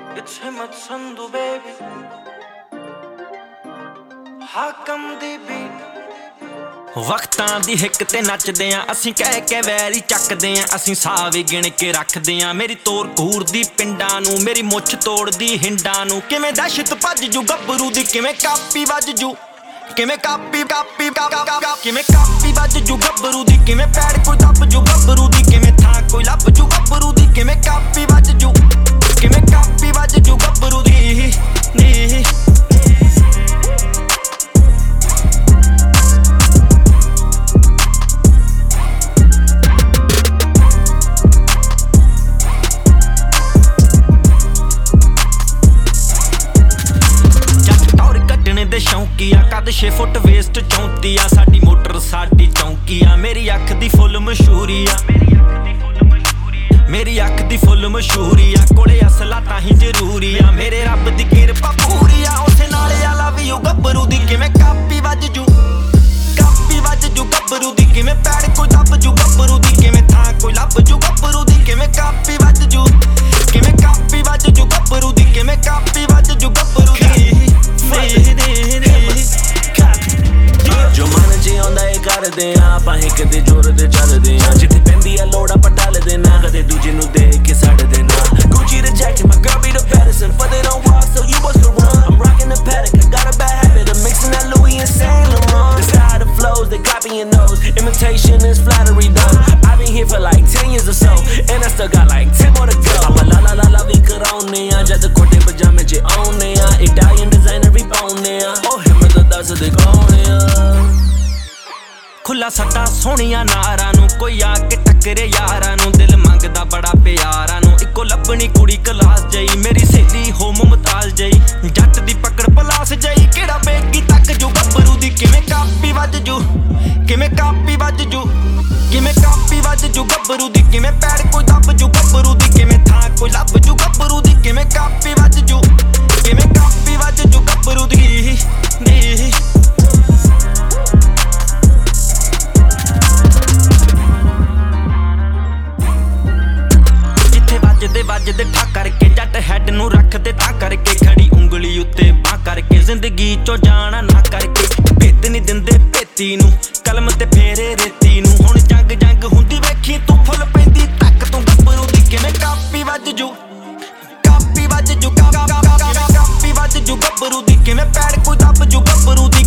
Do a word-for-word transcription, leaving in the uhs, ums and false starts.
It's Himmat Sandhu baby Hakam the beat ਵਕਤਾਂ ਦੀ ਹਿੱਕ ਤੇ ਨੱਚਦੇ ਆਂ ਅਸੀਂ ਕਹਿ ਕੇ ਵੈਰੀ ਚੱਕਦੇ ਆਂ ਅਸੀਂ ਸਾਹ ਵੀ ਗਿਣ ਕੇ ਰੱਖਦੇ ਆਂ ਮੇਰੀ ਤੋਰ ਘੂਰਦੀ ਪਿੰਡਾਂ ਨੂੰ ਮੇਰੀ ਮੁੱਛ ਤੋੜਦੀ ਹਿੰਡਾਂ ਨੂੰ ਕਿਵੇਂ ਦਹਿਸ਼ਤ ਭੱਜ ਜੂ ਗੱਭਰੂ ਦੀ ਕਿਵੇਂ ਕਾਪੀ ਵੱਜ ਜੂ ਕਿਵੇਂ ਕਾਪੀ ਕਾਪੀ ਕਿਵੇਂ ਕਾਪੀ ਵੱਜ ਜੂ ਗੱਭਰੂ ਦੀ ਕਿਵੇਂ ਪੈੜ ਕੋਈ ਦੱਬ ਜੂ ਗੱਭਰੂ ਦੀ ਕਿਵੇਂ ਥਾਂ ਕੋਈ ਲੱਭ ਜੂ ਗੱਭਰੂ ਦੀ ਕਿਵੇਂ ਕਾਪੀ ਵੱਜ ਜੂ ਕਿਵੇਂ ਕਾਪੀ ਵੱਜ ਜੂ ਗੱਭਰੂ ਦੀ ਨੀ ਸ਼ੌਂਕੀਆ ਕਦ ਛੇ ਫੁੱਟ ਵੇਸਟ ਚੌਂਤੀ ਆ ਸਾਡੀ ਮੋਟਰ ਸਾਡੀ ਚੌਂਕੀ ਆ ਮੇਰੀ ਅੱਖ ਦੀ ਫੁੱਲ ਮਸ਼ਹੂਰੀ ਆ ਮੇਰੀ ਅੱਖ ਦੀ ਫੁੱਲ ਮਸ਼ਹੂਰੀ ਆ ਕੋਲੇ ਅਸਲਾ ਤਾਂ ਹੀ ਜ਼ਰੂਰੀ ਆ ਮੇਰੇ ਰੱਬ ਦੀ ਕਿਰਪਾ ਪੂਰੀ ਆ ਉਸੇ ਨਾਲੇ ਆ ਲਵ ਯੂ ਗੱਭਰੂ ਦੀ ਕਿਵੇਂ ਕਾਪੀ ਵੱਜ ਜੂ ਕਾਪੀ ਵੱਜ ਜੂ ਗੱਭਰੂ ਦੀ ਕਿਵੇਂ ਪੈੜ ਕੋਈ ਦੱਬ ਜੂ ਗੱਭਰੂ ਦੀ ਕਿਵੇਂ ਥਾਂ ਕੋਈ ਲੱਭ ਜੂ ਗੱਭਰੂ ਦੀ ਕਿਵੇਂ ਕਾਪੀ ਵੱਜ ਜੂ ਕਿਵੇਂ ਕਾਪੀ ਵੱਜ ਜੂ ਗੱਭਰੂ ਦੀ ਕਿਵੇਂ ਕਾਪੀ ਵੱਜ ਜੂ ਗੱਭਰੂ ਦੀ ਜੋ ਮਨ ਜੀ ਆਉਂਦਾ ਏ ਕਰਦੇ ਆਂ ਆਪਾਂ ਇੱਕ ਦੇ ਜ਼ੋਰ ਤੇ ਚੱਲਦੇ ਆਂ ਜਿੱਥੇ ਪੈਂਦੀ ਆ ਲੋੜ ਆਪਾਂ ਟੱਲਦੇ ਨਾ ਕਦੇ ਦੂਜੇ ਨੂੰ ਦੇਖ ਕੇ ਸੜਦੇ ਨਾ Gucci the jacket, my girl be the baddest and but they don't walk so you supposed to run I'm rocking the paddock, I got a bad habit of mixing that Louis and Saint Laurent The style, the flows, they copying those imitation is flattery done I've been here for like ten years or so and I still got like ten more to go ਆਪਾਂ ਲਾ ਲਾ ਲਾ ਲਾ ਵੀ ਕਰਾਉਨੇ ਆ ਜਦ ਕੋਟੇ ਪਜਾਮੇ ਚ ਆਉਨੇ ਆ Italian designer ਵੀ ਪਾਉਨੇ ਆ ਉਹ ਹਿੰਮਤ ਦੱਸਦੇ ਕੌਣ ਆ ਖੁੱਲਾ ਸੱਟਾ ਸੋਹਣੀਆਂ ਨਾਰਾਂ ਨੂੰ ਕੋਈ ਆ ਕੇ ਟੱਕਰੇ ਯਾਰਾਂ ਨੂੰ ਦਿਲ ਮੰਗਦਾ ਬੜਾ ਪਿਆਰਾਂ ਨੂੰ ਇੱਕੋ ਲੱਭਣੀ ਕੁੜੀ ਕਲਾਸ ਜਈ ਮੇਰੀ ਸਹੇਲੀ ਹੋ ਮੁਮਤਾਜ਼ ਜਈ ਜੱਟ ਦੀ ਪਕੜ ਪਲਾਸ ਜਈ ਕਿਹੜਾ ਬੇਗੀ ਤੱਕ ਜੂ ਗੱਭਰੂ ਦੀ ਕਿਵੇਂ ਕਾਪੀ ਵੱਜ ਜੂ ਕਿਵੇਂ ਕਾਪੀ ਵੱਜ ਜੂ ਕਿਵੇਂ ਕਾਪੀ ਵੱਜ ਜੂ ਗੱਭਰੂ ਦੀ ਕਿਵੇਂ ਪੈੜ ਕੋਈ ਦੱਬ ਜੂ ਗੱਭਰੂ ਦੀ ਕਿਵੇਂ ਥਾਂ ਕੋਈ ਲੱਭ ਜੂ ਗੱਭਰੂ ਦੀ ਕਿਵੇਂ ਕਾਪੀ ਵੱਜ ਜੂ ਕਿਵੇਂ ਕਾਪੀ ਵੱਜ ਜੂ ਗੱਭਰੂ ਦੀ ਨੀ ਵੱਜਦੇ ਵੱਜਦੇ ਠਾ ਕਰਕੇ ਜੱਟ ਹੈਡ ਨੂੰ ਰੱਖਦੇ ਤਾਂ ਕਰਕੇ ਖੜੀ ਉਂਗਲੀ ਉੱਤੇ ਬਾਹ ਕਰਕੇ ਜ਼ਿੰਦਗੀ ਚੋਂ ਜਾਣਾ ਨਾ ਕਰਕੇ ਭੇਤ ਨਹੀਂ ਦਿੰਦੇ ਭੇਤੀ ਨੂੰ ਕਲਮ ਤੇ ਫੇਰੇ ਰੇਤੀ ਨੂੰ ਹੁਣ ਜੰਗ ਜੰਗ ਹੁੰਦੀ ਵੇਖੀ ਤੂੰ ਫੁੱਲ ਪੈਂਦੀ ਤੱਕ ਤੂੰ ਗੱਭਰੂ ਦੀ ਕਿਵੇਂ ਕਾਪੀ ਵੱਜ ਜੂ ਕਾਪੀ ਵੱਜ ਜੂ ਕਾਪੀ ਵੱਜ ਜੂ ਗੱਭਰੂ ਦੀ ਕਿਵੇਂ ਪੈੜ ਕੋਈ ਦੱਬ ਜੂ ਗੱਭਰੂ ਦੀ